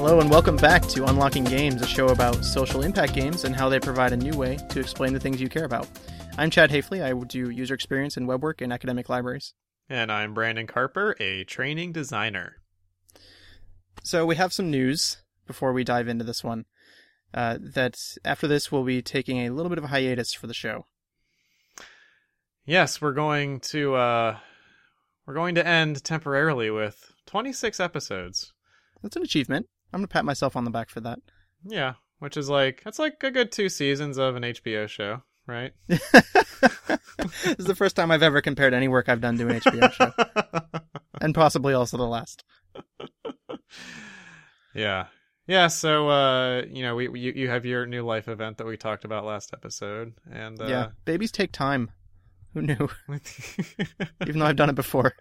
Hello and welcome back to Unlocking Games, a show about social impact games and how they provide a new way to explain the things you care about. I'm Chad Hafley. I do user experience and web work in academic libraries. And I'm Brandon Carper, a training designer. So we have some news before we dive into this one. That after this, we'll be taking a little bit of a hiatus for the show. Yes, we're going to end temporarily with 26 episodes. That's an achievement. I'm going to pat myself on the back for that. Yeah, which is that's like a good 2 seasons of an HBO show, right? This is the first time I've ever compared any work I've done to an HBO show. And possibly also the last. Yeah. Yeah, so, you have your new life event that we talked about last episode. And yeah, babies take time. Who knew? Even though I've done it before.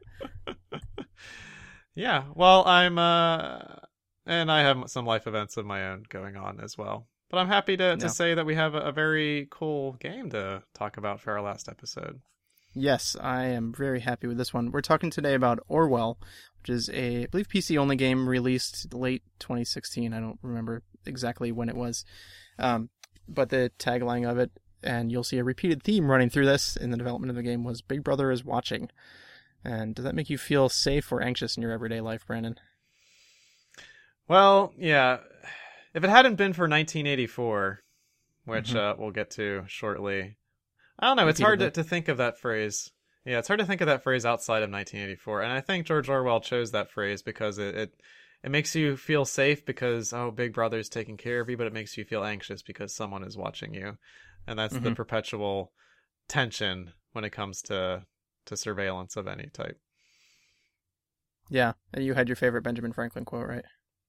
Yeah, well, and I have some life events of my own going on as well. But I'm happy to say that we have a very cool game to talk about for our last episode. Yes, I am very happy with this one. We're talking today about Orwell, which is I believe, PC-only game released late 2016. I don't remember exactly when it was. But the tagline of it, and you'll see a repeated theme running through this in the development of the game, was Big Brother is watching. And does that make you feel safe or anxious in your everyday life, Brandon? Well, yeah. If it hadn't been for 1984, which we'll get to shortly, I don't know. It's hard to think of that phrase. Yeah, it's hard to think of that phrase outside of 1984. And I think George Orwell chose that phrase because it makes you feel safe because, Big Brother's taking care of you, but it makes you feel anxious because someone is watching you. And that's the perpetual tension when it comes to surveillance of any type. Yeah, and you had your favorite Benjamin Franklin quote, right?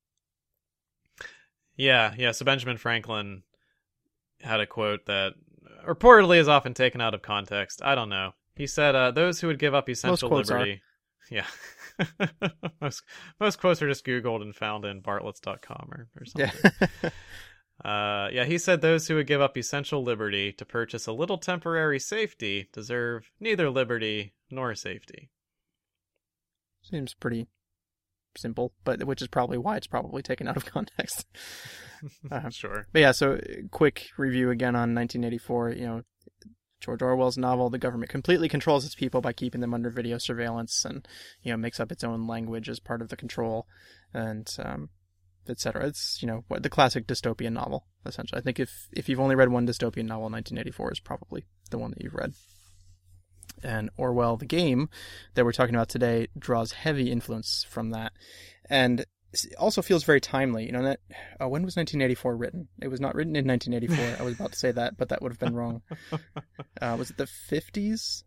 Yeah. So Benjamin Franklin had a quote that reportedly is often taken out of context. I don't know. He said, those who would give up essential liberty. Yeah. most quotes are just Googled and found in bartletts.com or something. Yeah. He said those who would give up essential liberty to purchase a little temporary safety deserve neither liberty nor safety. Seems pretty simple, but which is probably why it's probably taken out of context. Sure. But yeah, so quick review again on 1984. George Orwell's novel, the government completely controls its people by keeping them under video surveillance and, makes up its own language as part of the control and, etc. It's, the classic dystopian novel, essentially. I think if you've only read one dystopian novel, 1984 is probably the one that you've read. And Orwell, the game that we're talking about today, draws heavy influence from that. And it also feels very timely. When was 1984 written? It was not written in 1984. I was about to say that, but that would have been wrong. Was it the 50s?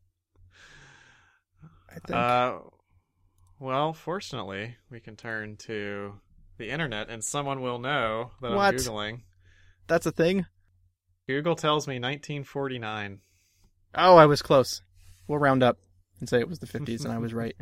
I think. Well, fortunately, we can turn to the internet and someone will know that What? I'm Googling. That's a thing? Google tells me 1949. Oh, I was close. We'll round up and say it was the 50s, and I was right.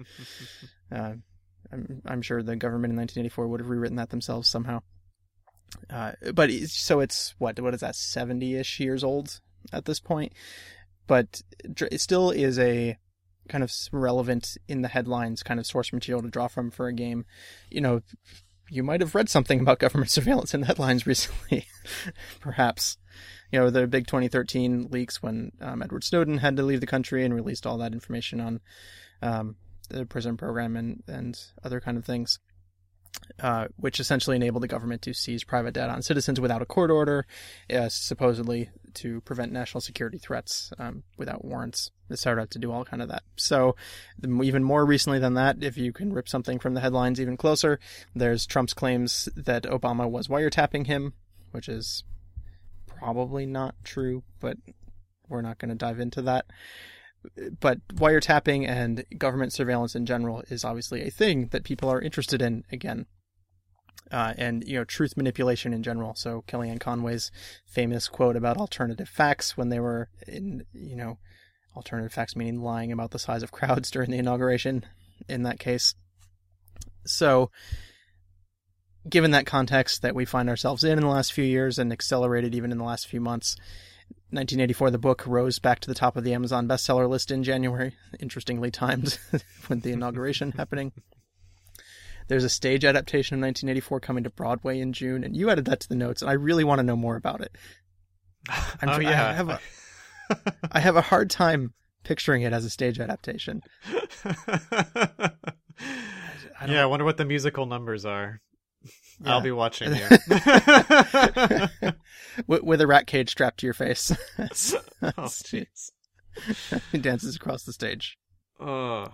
I'm sure the government in 1984 would have rewritten that themselves somehow. But so it's, what is that, 70-ish years old at this point? But it still is a kind of relevant in the headlines kind of source material to draw from for a game. You might have read something about government surveillance in the headlines recently, perhaps. The big 2013 leaks when Edward Snowden had to leave the country and released all that information on the prison program and other kind of things, which essentially enabled the government to seize private data on citizens without a court order, supposedly to prevent national security threats without warrants, etc., to do all kind of that. So even more recently than that, if you can rip something from the headlines even closer, there's Trump's claims that Obama was wiretapping him, which is probably not true, but we're not going to dive into that. But wiretapping and government surveillance in general is obviously a thing that people are interested in again. And, truth manipulation in general. So Kellyanne Conway's famous quote about alternative facts when they were in, alternative facts meaning lying about the size of crowds during the inauguration in that case. So given that context that we find ourselves in the last few years and accelerated even in the last few months, 1984, the book rose back to the top of the Amazon bestseller list in January, interestingly timed with the inauguration happening. there's a stage adaptation of 1984 coming to Broadway in June, and you added that to the notes, and I really want to know more about it. Yeah. I have a hard time picturing it as a stage adaptation. I wonder what the musical numbers are. Yeah. I'll be watching you. with a rat cage strapped to your face. Oh, jeez. He dances across the stage. Oh.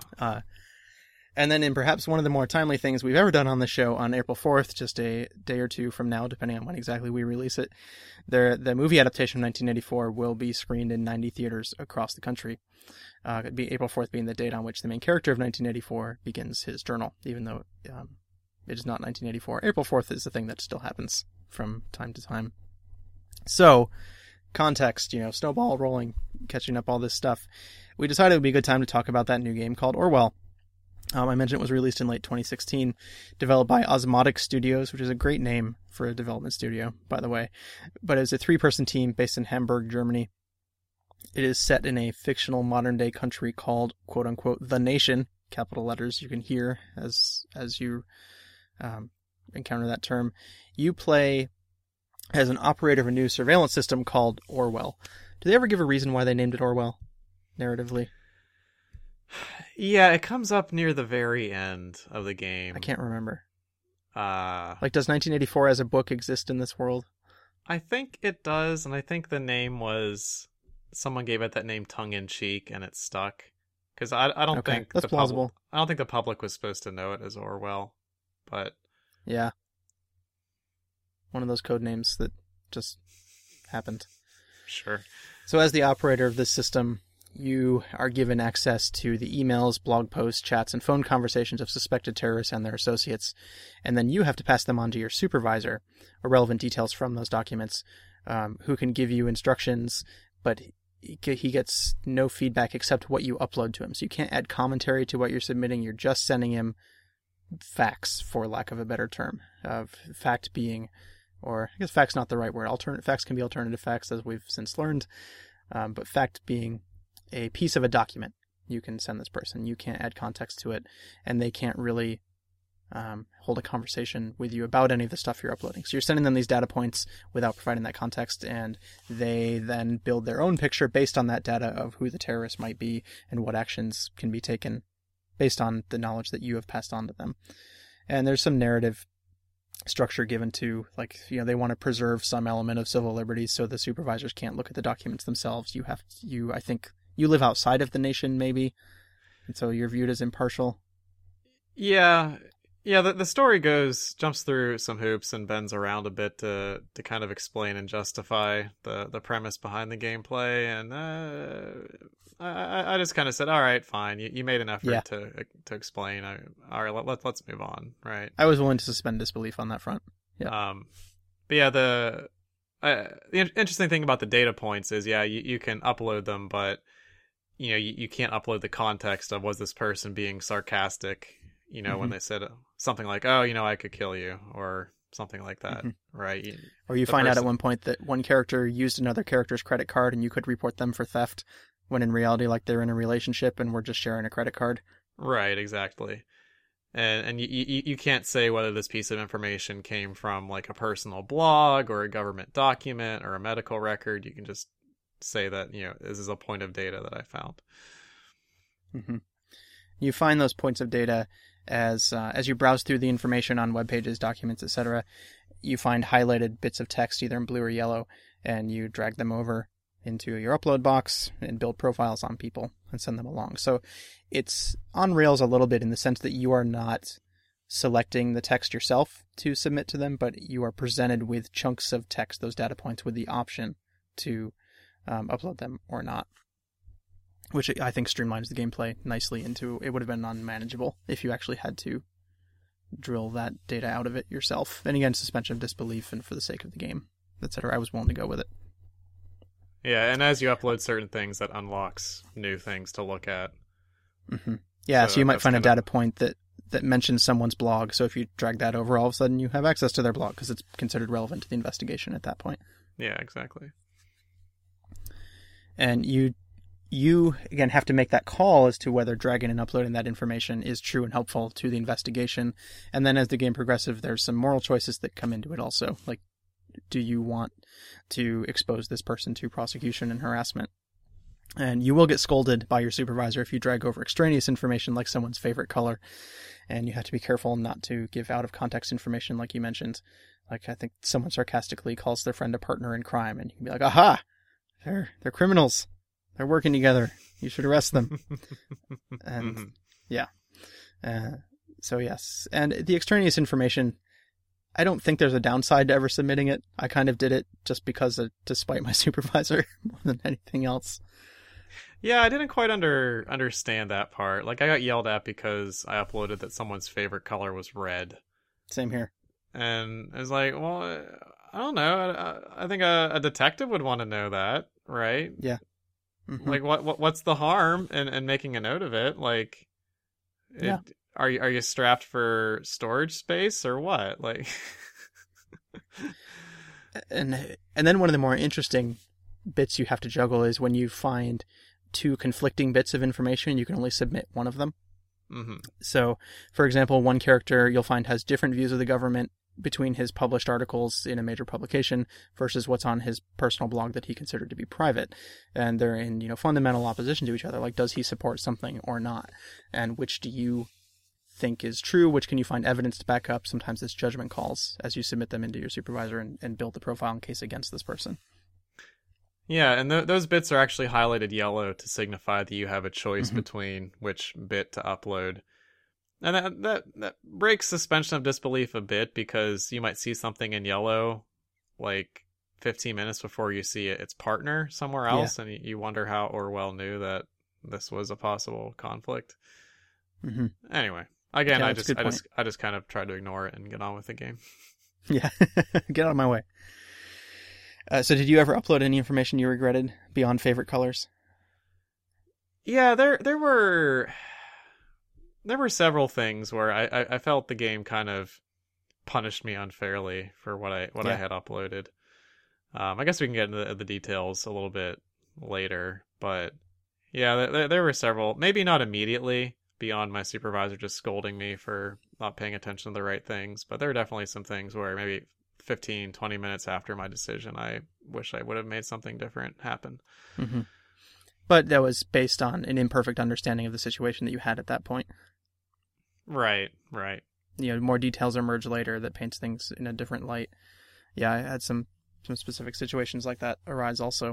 And then in perhaps one of the more timely things we've ever done on the show, on April 4th, just a day or two from now, depending on when exactly we release it, the movie adaptation of 1984 will be screened in 90 theaters across the country. It'd be April 4th being the date on which the main character of 1984 begins his journal, even though it is not 1984. April 4th is the thing that still happens from time to time. So, context, snowball rolling, catching up all this stuff. We decided it would be a good time to talk about that new game called Orwell. I mentioned it was released in late 2016, developed by Osmotic Studios, which is a great name for a development studio, by the way. But it was a 3-person team based in Hamburg, Germany. It is set in a fictional modern-day country called, quote-unquote, The Nation, capital letters you can hear as you encounter that term. You play as an operator of a new surveillance system called Orwell. Do they ever give a reason why they named it Orwell, narratively? Yeah, it comes up near the very end of the game. I can't remember. Does 1984 as a book exist in this world? I think it does, and I think the name was... Someone gave it that name tongue-in-cheek, and it stuck. Because I don't think... That's plausible. I don't think the public was supposed to know it as Orwell, but... Yeah. One of those code names that just happened. Sure. So as the operator of this system, you are given access to the emails, blog posts, chats, and phone conversations of suspected terrorists and their associates. And then you have to pass them on to your supervisor, or relevant details from those documents, who can give you instructions, but he gets no feedback except what you upload to him. So you can't add commentary to what you're submitting. You're just sending him facts, for lack of a better term. Fact being, or I guess fact's not the right word. Facts can be alternative facts, as we've since learned. But fact being a piece of a document you can send this person. You can't add context to it, and they can't really hold a conversation with you about any of the stuff you're uploading. So you're sending them these data points without providing that context, and they then build their own picture based on that data of who the terrorist might be and what actions can be taken based on the knowledge that you have passed on to them. And there's some narrative structure given to, they want to preserve some element of civil liberties, so the supervisors can't look at the documents themselves. I think you live outside of the nation, maybe, and so you're viewed as impartial. Yeah, the story jumps through some hoops and bends around a bit to kind of explain and justify the premise behind the gameplay, and I just kind of said, all right, fine, you made an effort to explain. All right, let's move on, right? I was willing to suspend disbelief on that front. Yeah. But yeah, the interesting thing about the data points is, you can upload them, but you can't upload the context of, was this person being sarcastic, when they said something like, oh, I could kill you, or something like that, right? Or you find out at one point that one character used another character's credit card and you could report them for theft, when in reality, they're in a relationship and we're just sharing a credit card. Right, exactly. And you can't say whether this piece of information came from a personal blog or a government document or a medical record. You can just say that, this is a point of data that I found. Mm-hmm. You find those points of data as you browse through the information on web pages, documents, etc. You find highlighted bits of text, either in blue or yellow, and you drag them over into your upload box and build profiles on people and send them along. So it's on rails a little bit in the sense that you are not selecting the text yourself to submit to them, but you are presented with chunks of text, those data points, with the option to upload them or not, which I think streamlines the gameplay nicely into, it would have been unmanageable if you actually had to drill that data out of it yourself. And again, suspension of disbelief and for the sake of the game, etc. I was willing to go with it. Yeah, and as you upload certain things, that unlocks new things to look at. Mm-hmm. Yeah, so you might find a data point that mentions someone's blog, so if you drag that over, all of a sudden you have access to their blog because it's considered relevant to the investigation at that point. Yeah, exactly. And you you, again, have to make that call as to whether dragging and uploading that information is true and helpful to the investigation. And then as the game progresses, there's some moral choices that come into it also. Like, do you want to expose this person to prosecution and harassment? And you will get scolded by your supervisor if you drag over extraneous information like someone's favorite color. And you have to be careful not to give out of context information like you mentioned. Like, I think someone sarcastically calls their friend a partner in crime, and you can be like, aha, they're criminals. They're working together. You should arrest them. And yeah. So yes. And the extraneous information, I don't think there's a downside to ever submitting it. I kind of did it just because to spite my supervisor more than anything else. Yeah, I didn't quite understand that part. Like, I got yelled at because I uploaded that someone's favorite color was red. Same here. And I was like, well, I don't know. I think a detective would want to know that, right? Yeah. Mm-hmm. Like, what's the harm in making a note of it? Like, yeah. Are you strapped for storage space or what? Like, and then one of the more interesting bits you have to juggle is when you find two conflicting bits of information, you can only submit one of them. Mm-hmm. So, for example, one character you'll find has different views of the government between his published articles in a major publication versus what's on his personal blog that he considered to be private. And they're in, fundamental opposition to each other. Like, does he support something or not? And which do you think is true? Which can you find evidence to back up? Sometimes it's judgment calls as you submit them into your supervisor and build the profile in case against this person. Yeah, and those bits are actually highlighted yellow to signify that you have a choice between which bit to upload. And that breaks suspension of disbelief a bit, because you might see something in yellow like 15 minutes before you see its partner somewhere else, and you wonder how Orwell knew that this was a possible conflict. Mm-hmm. Anyway, again, yeah, I just kind of tried to ignore it and get on with the game. Yeah, get out of my way. So did you ever upload any information you regretted beyond favorite colors? Yeah, there were several things where I felt the game kind of punished me unfairly for what I had uploaded. I guess we can get into the details a little bit later, but yeah, there were several, maybe not immediately beyond my supervisor just scolding me for not paying attention to the right things, but there were definitely some things where maybe 15, 20 minutes after my decision, I wish I would have made something different happen. Mm-hmm. But that was based on an imperfect understanding of the situation that you had at that point. Right. More details emerge later that paints things in a different light. Yeah, I had some specific situations like that arise also,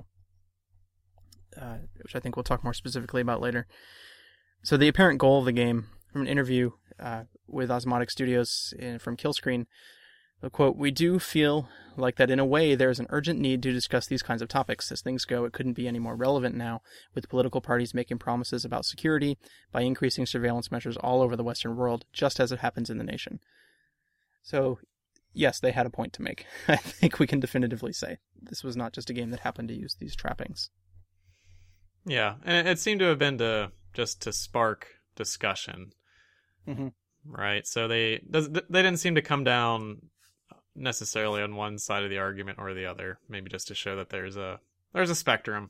which I think we'll talk more specifically about later. So the apparent goal of the game, from an interview with Osmotic Studios from Killscreen, quote, "We do feel like that in a way there is an urgent need to discuss these kinds of topics. As things go, it couldn't be any more relevant now, with political parties making promises about security by increasing surveillance measures all over the Western world, just as it happens in the nation." So, yes, they had a point to make. I think we can definitively say this was not just a game that happened to use these trappings. Yeah, and it seemed to have been just to spark discussion, right? So they didn't seem to come down necessarily on one side of the argument or the other, maybe just to show that there's a spectrum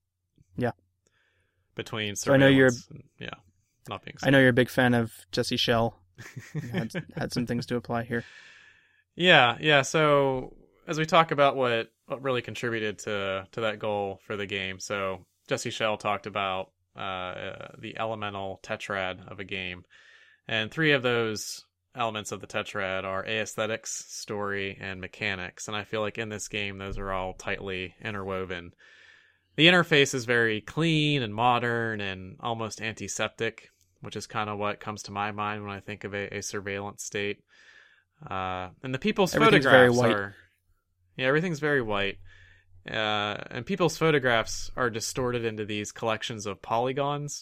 between surveillance, so I know you're not being safe. I know you're a big fan of Jesse Schell. had some things to apply here. Yeah, so as we talk about what really contributed to that goal for the game, so Jesse Schell talked about the elemental tetrad of a game, and three of those elements of the tetrad are aesthetics, story, and mechanics. And I feel like in this game, those are all tightly interwoven. The interface is very clean and modern and almost antiseptic, which is kind of what comes to my mind when I think of a surveillance state. And the people's photographs very white. Everything's very white. And people's photographs are distorted into these collections of polygons.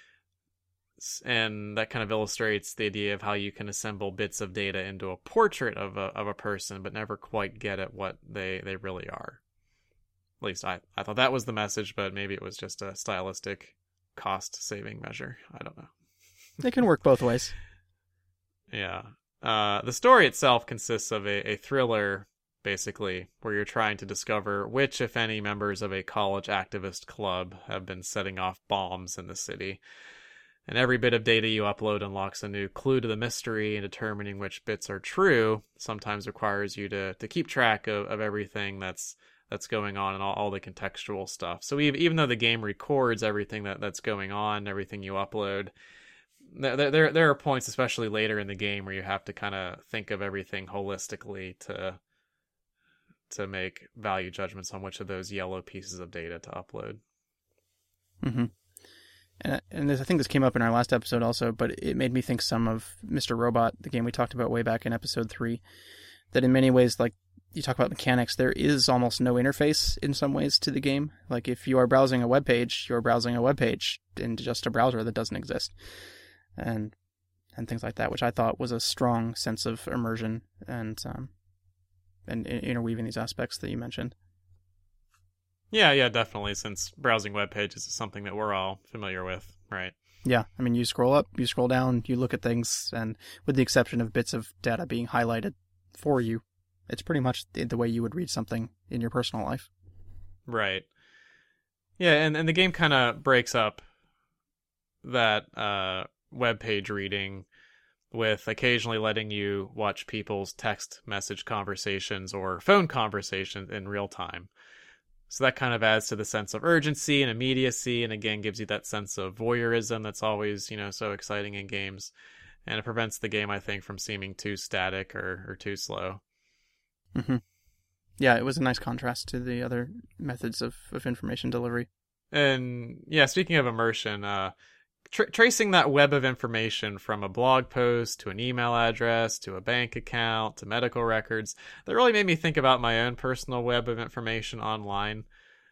And that kind of illustrates the idea of how you can assemble bits of data into a portrait of a person, but never quite get at what they really are. At least I thought that was the message, but maybe it was just a stylistic cost-saving measure. I don't know. It can work both ways. Yeah. The story itself consists of a thriller basically, where you're trying to discover which, if any, members of a college activist club have been setting off bombs in the city. And every bit of data you upload unlocks a new clue to the mystery, and determining which bits are true sometimes requires you to keep track of everything that's going on and all the contextual stuff. So even though the game records everything that's going on, everything you upload, there are points, especially later in the game, where you have to kind of think of everything holistically to make value judgments on which of those yellow pieces of data to upload. Mm-hmm. And I think this came up in our last episode also, but it made me think some of Mr. Robot, the game we talked about way back in episode 3, that in many ways, like you talk about mechanics, there is almost no interface in some ways to the game. Like if you are browsing a web page, you're browsing a web page in just a browser that doesn't exist. And things like that, which I thought was a strong sense of immersion and interweaving these aspects that you mentioned. Yeah, definitely, since browsing web pages is something that we're all familiar with, right? Yeah, I mean, you scroll up, you scroll down, you look at things, and with the exception of bits of data being highlighted for you, it's pretty much the way you would read something in your personal life. Right. Yeah, and the game kind of breaks up that web page reading with occasionally letting you watch people's text message conversations or phone conversations in real time. So that kind of adds to the sense of urgency and immediacy, and again gives you that sense of voyeurism that's always, so exciting in games. And it prevents the game, I think, from seeming too static or too slow. Mm-hmm. Yeah, it was a nice contrast to the other methods of information delivery. And yeah, speaking of immersion, tracing that web of information from a blog post to an email address to a bank account to medical records, that really made me think about my own personal web of information online.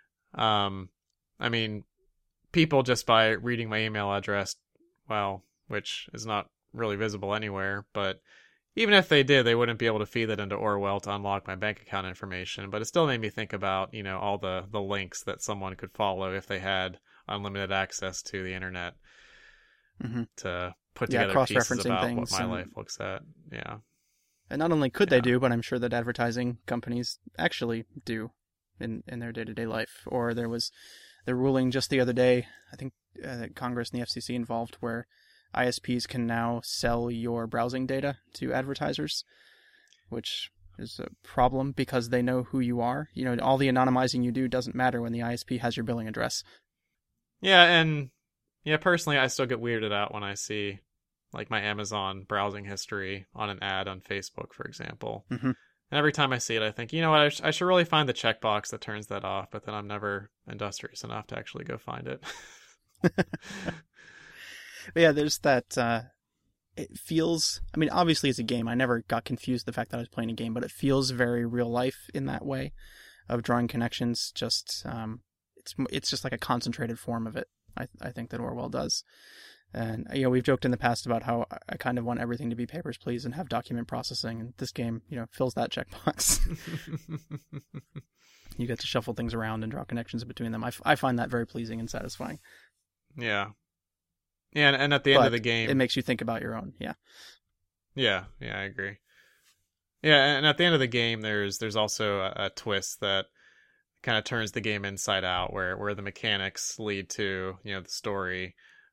I mean, people just by reading my email address, well, which is not really visible anywhere, but even if they did, they wouldn't be able to feed that into Orwell to unlock my bank account information. But it still made me think about, all the links that someone could follow if they had unlimited access to the internet. Mm-hmm. To put together pieces about what my life looks at. Yeah. And not only could they do, but I'm sure that advertising companies actually do in their day-to-day life. Or there was the ruling just the other day, I think Congress and the FCC involved, where ISPs can now sell your browsing data to advertisers, which is a problem because they know who you are. All the anonymizing you do doesn't matter when the ISP has your billing address. Yeah, and yeah, personally, I still get weirded out when I see, like, my Amazon browsing history on an ad on Facebook, for example. Mm-hmm. And every time I see it, I think, what, I should really find the checkbox that turns that off, but then I'm never industrious enough to actually go find it. Yeah, there's that, it feels, I mean, obviously it's a game. I never got confused the fact that I was playing a game, but it feels very real life in that way of drawing connections. Just, it's just like a concentrated form of it. I think that Orwell does. And, we've joked in the past about how I kind of want everything to be papers, please, and have document processing. And this game, fills that checkbox. You get to shuffle things around and draw connections between them. I find that very pleasing and satisfying. Yeah. Yeah, and at the end of the game, it makes you think about your own. Yeah. Yeah, I agree. Yeah, and at the end of the game, there's also a twist that kind of turns the game inside out, where the mechanics lead to the story,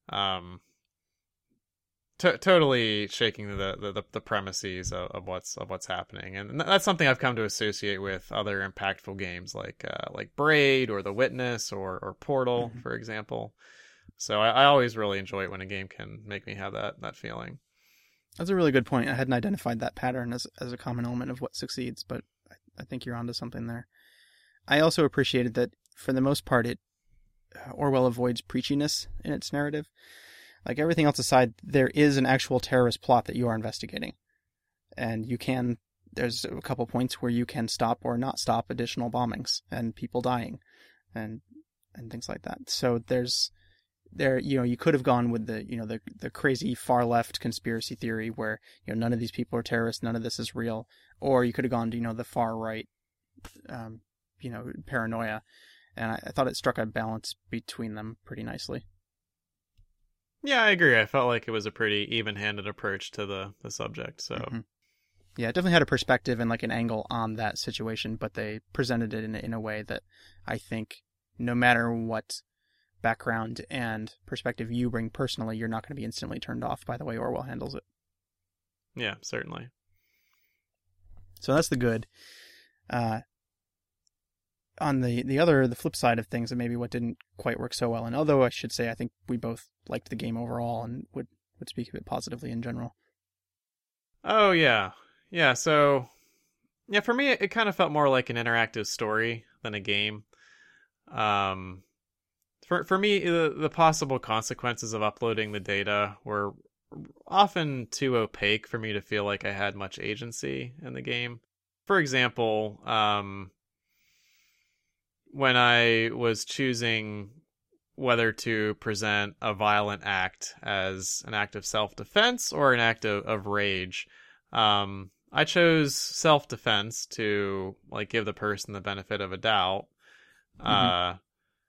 totally shaking the premises of what's happening, and that's something I've come to associate with other impactful games like Braid or The Witness or Portal, mm-hmm. for example. So I always really enjoy it when a game can make me have that feeling. That's a really good point. I hadn't identified that pattern as a common element of what succeeds, but I think you're onto something there. I also appreciated that, for the most part, Orwell avoids preachiness in its narrative. Like, everything else aside, there is an actual terrorist plot that you are investigating. And there's a couple points where you can stop or not stop additional bombings and people dying and things like that. So you could have gone with the crazy far left conspiracy theory where, none of these people are terrorists, none of this is real. Or you could have gone to, the far right, paranoia, and I thought it struck a balance between them pretty nicely. Yeah, I agree. I felt like it was a pretty even-handed approach to the subject. So, mm-hmm. Yeah, it definitely had a perspective and like an angle on that situation, but they presented it in a way that I think no matter what background and perspective you bring personally, you're not going to be instantly turned off by the way Orwell handles it. Yeah, certainly. So that's the good. On the flip side of things, and maybe what didn't quite work so well, and although I should say I think we both liked the game overall and would speak of it positively in general. Oh, yeah. Yeah, so, yeah, for me, it kind of felt more like an interactive story than a game. For me, the possible consequences of uploading the data were often too opaque for me to feel like I had much agency in the game. For example, when I was choosing whether to present a violent act as an act of self-defense or an act of rage, I chose self-defense to like give the person the benefit of a doubt. Mm-hmm.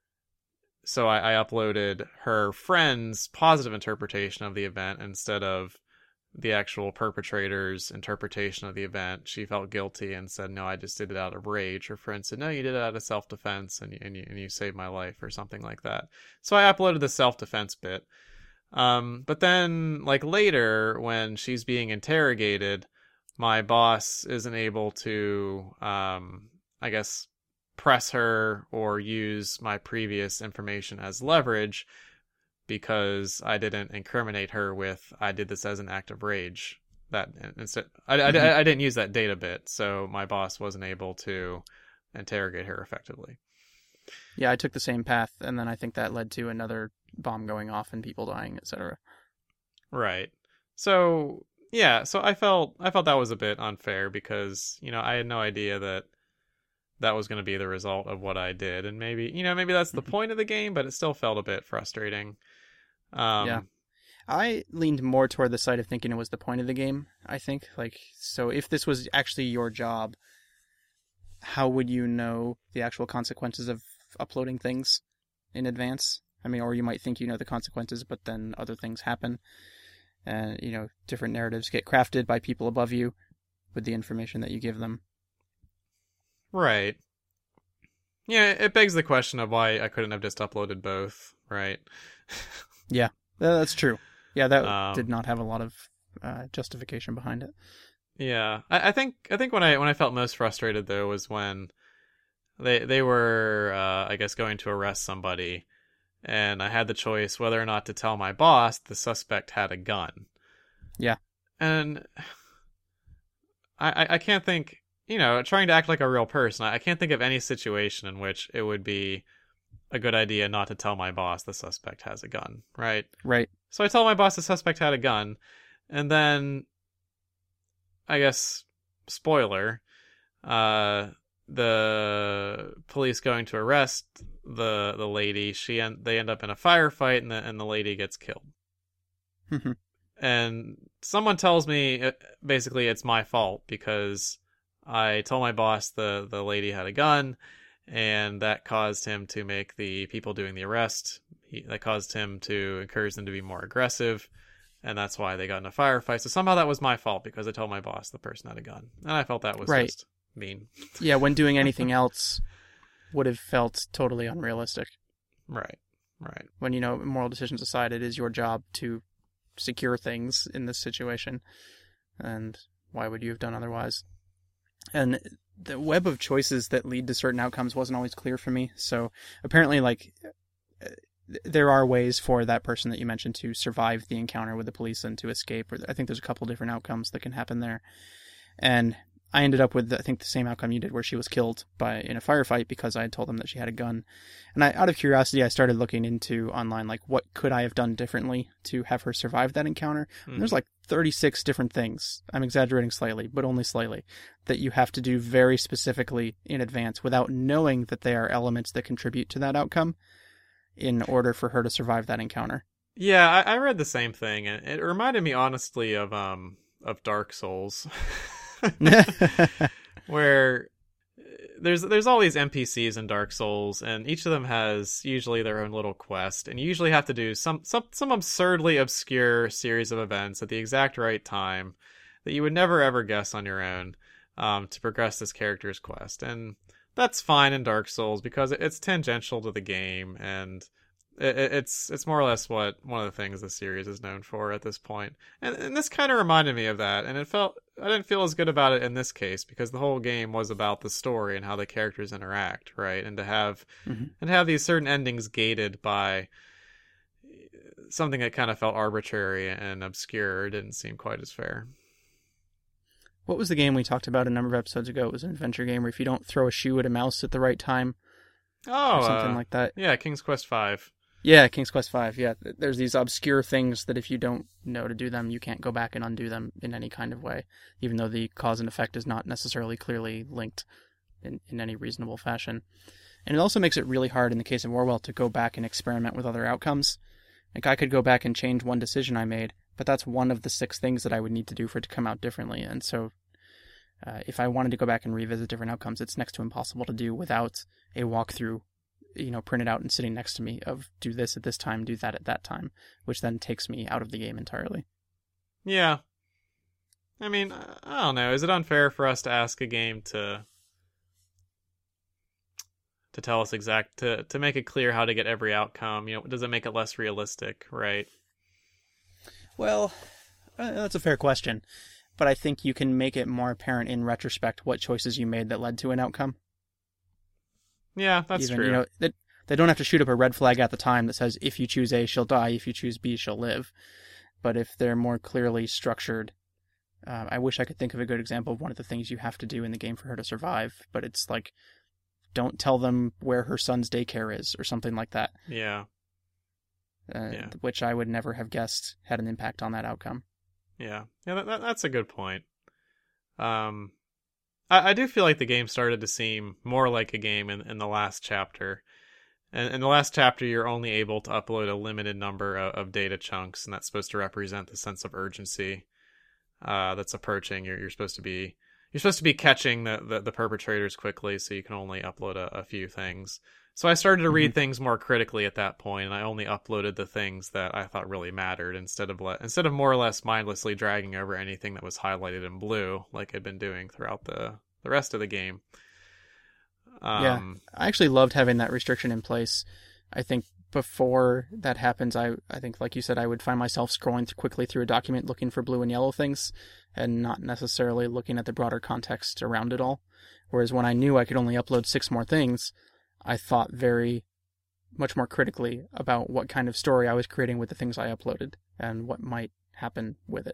So I uploaded her friend's positive interpretation of the event instead of the actual perpetrator's interpretation of the event. She felt guilty and said, "No, I just did it out of rage." Her friend said, "No, you did it out of self-defense, and you saved my life," or something like that. So I uploaded the self-defense bit. But then, like later, when she's being interrogated, my boss isn't able to, I guess, press her or use my previous information as leverage because I didn't incriminate her with "I did this as an act of rage." That instead, I didn't use that data bit, so my boss wasn't able to interrogate her effectively. Yeah, I took the same path, and then I think that led to another bomb going off and people dying, etc. Right. So yeah, so I felt that was a bit unfair because I had no idea that was going to be the result of what I did, and maybe that's the point of the game, but it still felt a bit frustrating. Yeah, I leaned more toward the side of thinking it was the point of the game. I think so if this was actually your job, how would you know the actual consequences of uploading things in advance? I mean, or you might think you know the consequences, but then other things happen, and different narratives get crafted by people above you with the information that you give them. Right. Yeah, it begs the question of why I couldn't have just uploaded both, right? Yeah, that's true. Yeah, that did not have a lot of justification behind it. Yeah, I think when I felt most frustrated though was when they were I guess going to arrest somebody, and I had the choice whether or not to tell my boss the suspect had a gun. Yeah, and I can't think. Trying to act like a real person, I can't think of any situation in which it would be a good idea not to tell my boss the suspect has a gun, right? Right. So I told my boss the suspect had a gun, and then, I guess, spoiler, the police going to arrest the lady, they end up in a firefight, and the lady gets killed. And someone tells me, basically, it's my fault because I told my boss the lady had a gun, and that caused him to make the people doing the arrest, that caused him to encourage them to be more aggressive, and that's why they got in a firefight. So somehow that was my fault because I told my boss the person had a gun. And I felt that was just mean. Yeah, when doing anything else would have felt totally unrealistic. Right. When, moral decisions aside, it is your job to secure things in this situation. And why would you have done otherwise? And the web of choices that lead to certain outcomes wasn't always clear for me. So apparently, there are ways for that person that you mentioned to survive the encounter with the police and to escape. Or I think there's a couple different outcomes that can happen there. And I ended up with, I think, the same outcome you did, where she was killed in a firefight because I had told them that she had a gun. And out of curiosity, I started looking into online, what could I have done differently to have her survive that encounter? Mm. There's 36 different things. I'm exaggerating slightly, but only slightly, that you have to do very specifically in advance without knowing that they are elements that contribute to that outcome in order for her to survive that encounter. Yeah, I read the same thing, and it reminded me honestly of Dark Souls. Where there's all these NPCs in Dark Souls, and each of them has usually their own little quest, and you usually have to do some absurdly obscure series of events at the exact right time that you would never ever guess on your own to progress this character's quest. And that's fine in Dark Souls because it's tangential to the game, and it's more or less what one of the things the series is known for at this point. And this kind of reminded me of that, and I didn't feel as good about it in this case because the whole game was about the story and how the characters interact, right? And to have these certain endings gated by something that kind of felt arbitrary and obscure didn't seem quite as fair. What was the game we talked about a number of episodes ago? It was an adventure game where if you don't throw a shoe at a mouse at the right time, or something like that. Yeah, King's Quest V. Yeah, King's Quest V. Yeah, there's these obscure things that if you don't know to do them, you can't go back and undo them in any kind of way, even though the cause and effect is not necessarily clearly linked in any reasonable fashion. And it also makes it really hard in the case of Orwell to go back and experiment with other outcomes. Like, I could go back and change one decision I made, but that's one of the 6 things that I would need to do for it to come out differently. And so if I wanted to go back and revisit different outcomes, it's next to impossible to do without a walkthrough, printed out and sitting next to me of do this at this time, do that at that time, which then takes me out of the game entirely. Yeah. I mean, I don't know. Is it unfair for us to ask a game to tell us to make it clear how to get every outcome? Does it make it less realistic, right? Well, that's a fair question. But I think you can make it more apparent in retrospect what choices you made that led to an outcome. Yeah, that's true. They don't have to shoot up a red flag at the time that says, if you choose A, she'll die. If you choose B, she'll live. But if they're more clearly structured, I wish I could think of a good example of one of the things you have to do in the game for her to survive. But it's like, don't tell them where her son's daycare is or something like that. Yeah. Which I would never have guessed had an impact on that outcome. Yeah, that's a good point. I do feel like the game started to seem more like a game in the last chapter. And in the last chapter, you're only able to upload a limited number of data chunks, and that's supposed to represent the sense of urgency that's approaching. You're supposed to be catching the perpetrators quickly, so you can only upload a few things. So I started to read things more critically at that point, and I only uploaded the things that I thought really mattered instead of more or less mindlessly dragging over anything that was highlighted in blue, like I'd been doing throughout the rest of the game. Yeah, I actually loved having that restriction in place. I think before that happens, I think, like you said, I would find myself scrolling quickly through a document looking for blue and yellow things and not necessarily looking at the broader context around it all. Whereas when I knew I could only upload 6 more things, I thought very much more critically about what kind of story I was creating with the things I uploaded and what might happen with it.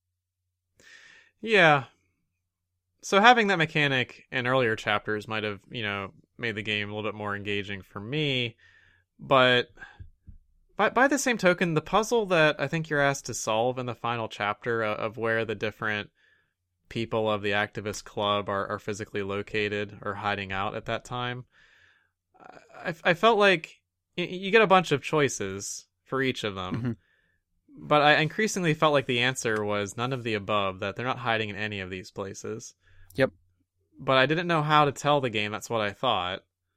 Yeah. So having that mechanic in earlier chapters might have, made the game a little bit more engaging for me. But by the same token, the puzzle that I think you're asked to solve in the final chapter of where the different people of the activist club are physically located or hiding out at that time, I felt like you get a bunch of choices for each of them, but I increasingly felt like the answer was none of the above, that they're not hiding in any of these places. Yep. But I didn't know how to tell the game that's what I thought.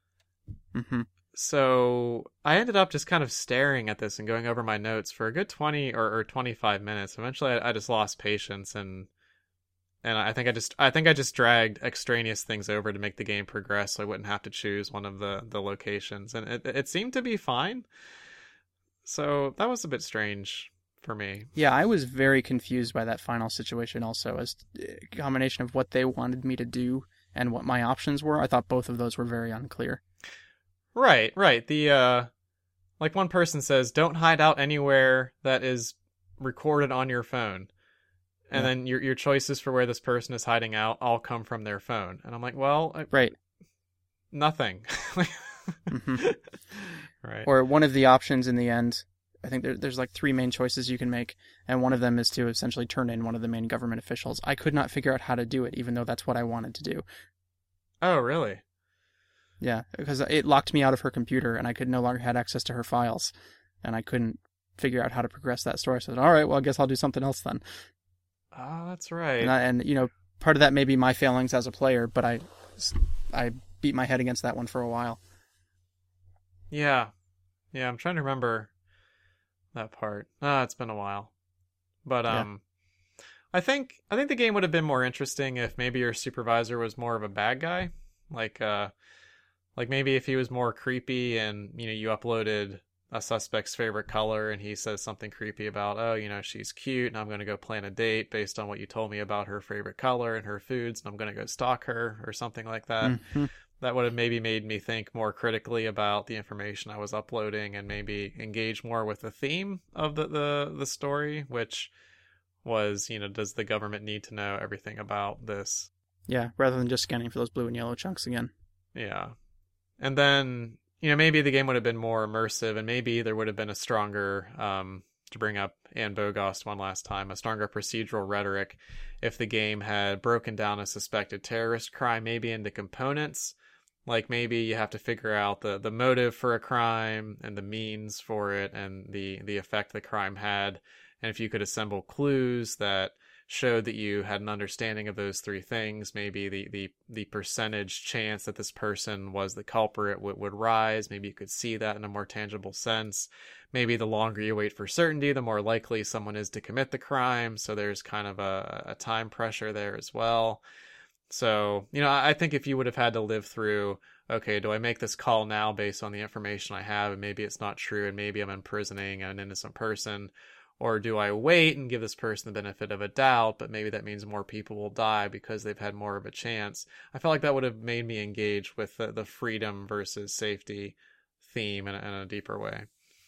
So I ended up just kind of staring at this and going over my notes for a good 20 or 25 minutes. Eventually I just lost patience and I think I just dragged extraneous things over to make the game progress so I wouldn't have to choose one of the locations. And it seemed to be fine. So that was a bit strange for me. Yeah, I was very confused by that final situation also, as a combination of what they wanted me to do and what my options were. I thought both of those were very unclear. Right. The, like one person says, don't hide out anywhere that is recorded on your phone. And then your choices for where this person is hiding out all come from their phone. And I'm like, well, right. Nothing. Right. Or one of the options in the end, I think there's like 3 main choices you can make. And one of them is to essentially turn in one of the main government officials. I could not figure out how to do it, even though that's what I wanted to do. Oh, really? Yeah, because it locked me out of her computer and I could no longer had access to her files. And I couldn't figure out how to progress that story. So I said, all right, well, I guess I'll do something else then. Oh, that's right. And part of that may be my failings as a player, but I beat my head against that one for a while. Yeah, I'm trying to remember that part. It's been a while. But, I think the game would have been more interesting if maybe your supervisor was more of a bad guy, like maybe if he was more creepy and you uploaded a suspect's favorite color and he says something creepy about, oh, she's cute and I'm going to go plan a date based on what you told me about her favorite color and her foods and I'm going to go stalk her or something like that. Mm-hmm. That would have maybe made me think more critically about the information I was uploading and maybe engage more with the theme of the story, which was, does the government need to know everything about this? Yeah, rather than just scanning for those blue and yellow chunks again. Yeah. And then, maybe the game would have been more immersive and maybe there would have been a stronger, to bring up Anne Bogost one last time, a stronger procedural rhetoric if the game had broken down a suspected terrorist crime maybe into components. Like maybe you have to figure out the motive for a crime and the means for it and the effect the crime had. And if you could assemble clues that showed that you had an understanding of those three things, maybe the percentage chance that this person was the culprit would rise. Maybe you could see that in a more tangible sense. Maybe the longer you wait for certainty, the more likely someone is to commit the crime. So there's kind of a time pressure there as well. So, I think if you would have had to live through, okay, do I make this call now based on the information I have and maybe it's not true and maybe I'm imprisoning an innocent person, or do I wait and give this person the benefit of a doubt, but maybe that means more people will die because they've had more of a chance? I felt like that would have made me engage with the freedom versus safety theme in a deeper way.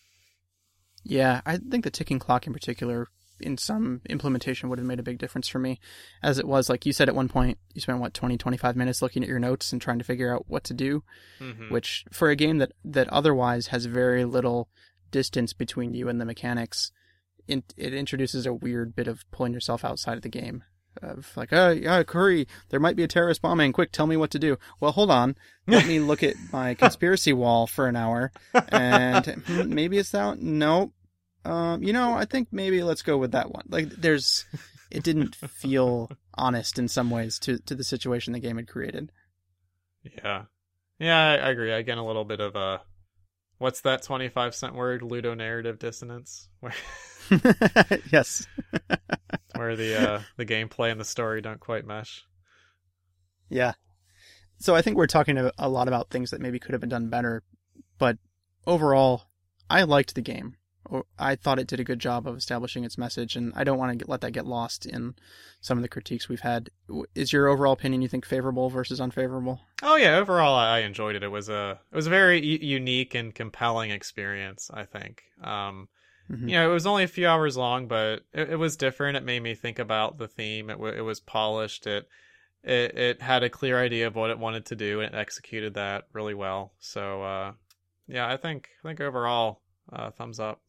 Yeah, I think the ticking clock in particular in some implementation would have made a big difference for me. As it was, like you said at one point, you spent 25 minutes looking at your notes and trying to figure out what to do, which for a game that otherwise has very little distance between you and the mechanics, it introduces a weird bit of pulling yourself outside of the game. Of like, oh, yeah, Curry, there might be a terrorist bombing. Quick, tell me what to do. Well, hold on. Let me look at my conspiracy wall for an hour. And maybe it's that. Nope. I think maybe let's go with that one. Like, it didn't feel honest in some ways to the situation the game had created. Yeah. Yeah, I agree. Again, a little bit of what's that 25-cent word? Ludonarrative dissonance. Yes. Where the gameplay and the story don't quite mesh. Yeah. So I think we're talking a lot about things that maybe could have been done better, but overall, I liked the game. I thought it did a good job of establishing its message, and I don't want to let that get lost in some of the critiques we've had. Is your overall opinion, you think, favorable versus unfavorable? Oh yeah, overall I enjoyed it. It was a very unique and compelling experience, I think. It was only a few hours long, but it was different. It made me think about the theme. It was polished. It had a clear idea of what it wanted to do, and it executed that really well. So yeah, I think overall, thumbs up.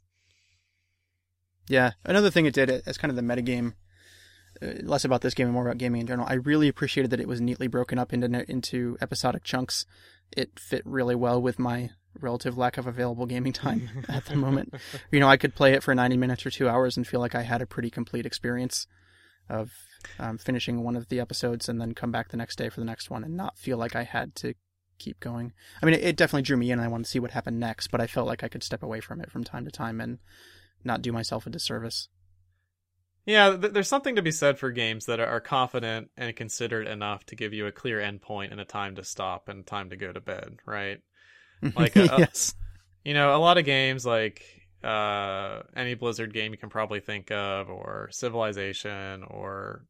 Yeah, another thing it did as kind of the metagame, less about this game and more about gaming in general, I really appreciated that it was neatly broken up into episodic chunks. It fit really well with my relative lack of available gaming time at the moment. I could play it for 90 minutes or 2 hours and feel like I had a pretty complete experience of finishing one of the episodes and then come back the next day for the next one and not feel like I had to keep going. I mean, it definitely drew me in and I wanted to see what happened next, but I felt like I could step away from it from time to time and not do myself a disservice. Yeah, there's something to be said for games that are confident and considered enough to give you a clear endpoint and a time to stop and time to go to bed, right? Like, yes. A lot of games like any Blizzard game you can probably think of, or Civilization, or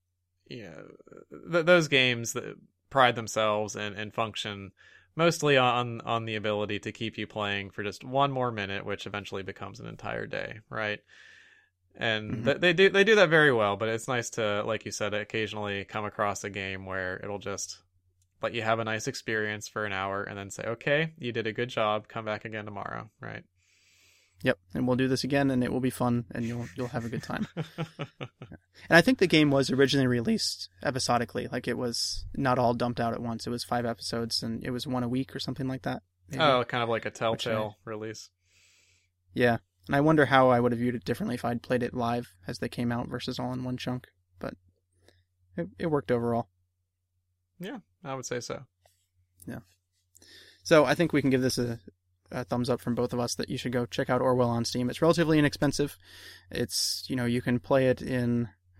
those games that pride themselves and function mostly on the ability to keep you playing for just one more minute, which eventually becomes an entire day, right? And they do that very well, but it's nice to, like you said, occasionally come across a game where it'll just let you have a nice experience for an hour and then say, okay, you did a good job, come back again tomorrow, right? Yep, and we'll do this again, and it will be fun, and you'll have a good time. And I think the game was originally released episodically, like it was not all dumped out at once. It was 5 episodes, and it was one a week or something like that. Maybe. Oh, kind of like a Telltale release. Yeah, and I wonder how I would have viewed it differently if I'd played it live as they came out versus all in one chunk, but it worked overall. Yeah, I would say so. Yeah. So I think we can give this a thumbs up from both of us that you should go check out Orwell on Steam. It's relatively inexpensive. It's, you can play it in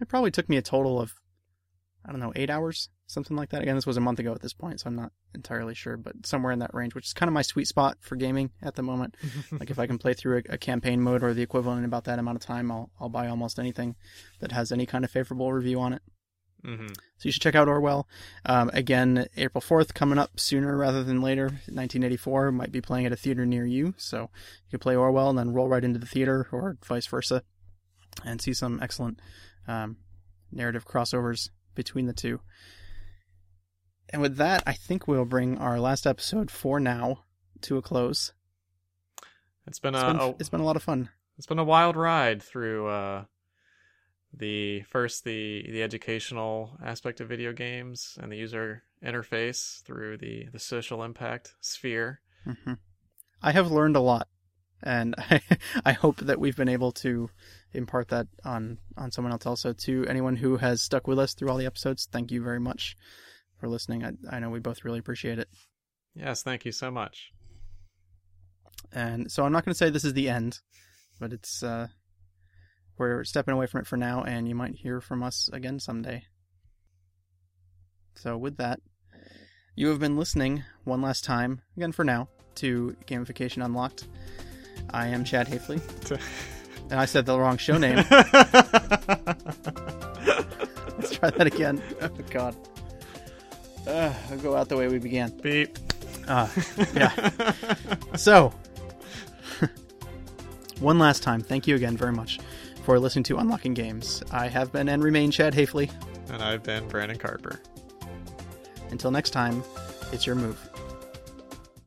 It probably took me a total of, I don't know, 8 hours, something like that. Again, this was a month ago at this point, so I'm not entirely sure, but somewhere in that range, which is kind of my sweet spot for gaming at the moment. Like if I can play through a campaign mode or the equivalent in about that amount of time, I'll buy almost anything that has any kind of favorable review on it. Mm-hmm. So you should check out Orwell. Again, April 4th, coming up sooner rather than later. 1984 might be playing at a theater near you, so you can play Orwell and then roll right into the theater, or vice versa, and see some excellent narrative crossovers between the two. And with that, I think we'll bring our last episode for now to a close. It's been a lot of fun. It's been a wild ride through the educational aspect of video games and the user interface through the social impact sphere. Mm-hmm. I have learned a lot, and I hope that we've been able to impart that on someone else also. To anyone who has stuck with us through all the episodes, thank you very much for listening. I know we both really appreciate it. Yes, thank you so much. And so I'm not going to say this is the end, but it's we're stepping away from it for now, and you might hear from us again someday. So with that, you have been listening one last time, again for now, to Gamification Unlocked. I am Chad Hafley. And I said the wrong show name. Let's try that again. Oh, God. I'll go out the way we began. Beep. Yeah. So, one last time, thank you again very much for listening to Unlocking Games. I have been and remain Chad Hafley. And I've been Brandon Carper. Until next time, it's your move.